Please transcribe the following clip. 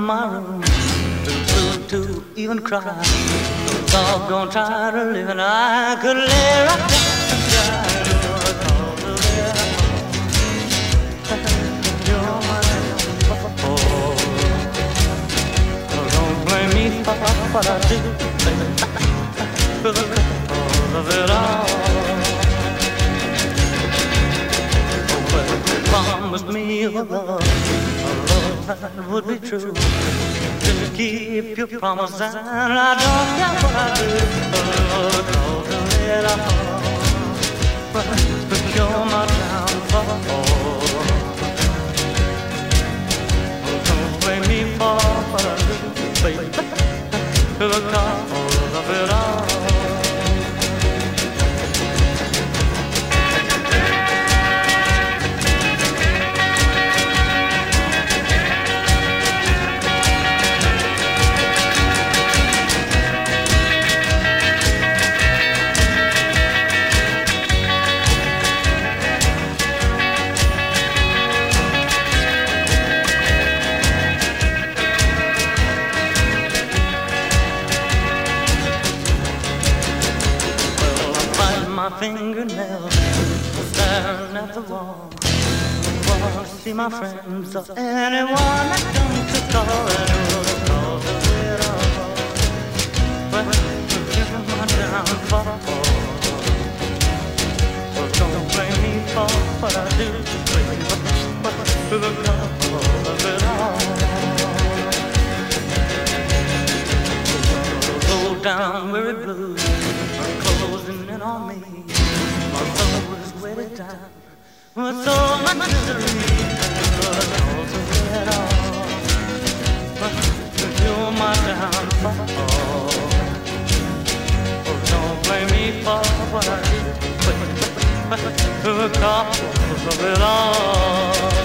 my room, too blue to even cry. Doggone tired of living, I could lay right down and die. You're my don't blame me for what I do, for the cause of it all. Promised me a love that would be true. Didn't keep your promise, and I don't care what I do. Cause of it all, but you're my downfall. Don't blame me for what I do, baby, the cause of it all. My fingernails staring at the wall. I want to see my friends or anyone that comes to call. And the cause of it all, but you're my downfall. So don't blame me for what I do, but the cause of it all. Go down weary blues closing in on me. My soul is weighted down with so much misery. Cause of it all, but you're my downfall. Oh, don't blame me for what I did, but the cause of it all.